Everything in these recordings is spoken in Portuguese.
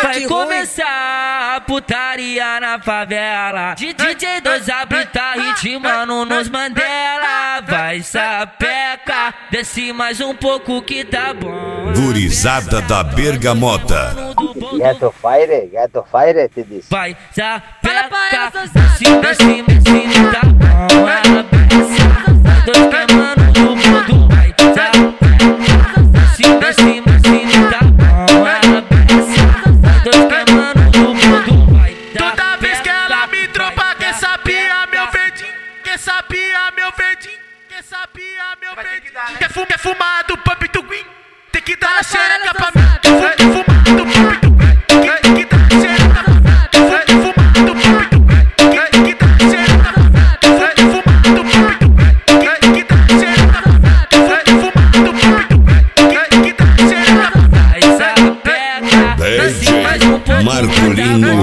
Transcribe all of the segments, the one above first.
Vai começar a putaria na favela. DJ 2AB tá ritmando nos Mandela. Vai sapeca, desce mais um pouco que tá bom. Gurizada da Bergamota. Gato Fire, te disse. Vai sapeca, desce tá bom. Ela desce, dois queimando do mundo. Vai sapeca, desce tá bom. Ela desce, dois queimando do mundo. Vai toda vez que ela me tropa, quer sabia meu verdinho, quer sabia meu verdinho, quer sabia meu verdinho. Quer fumar do pump do Queen, tem que dar a xereca pra mim. Quer fumar do pump do Queen, tem que dar a xereca pra mim. Quer fumar do pump do Queen, tem que dar a xereca pra mim. Quer fumar do pump do Queen, tem que dar a xereca pra mim. Quer fumar do pump do Queen, tem que dar a xereca pra mim. Vai sapeca, desce mais um pouco. Marcolino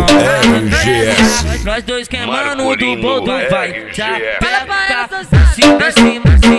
RGS. Nós dois queimando do boldo. Vai sapeca, desce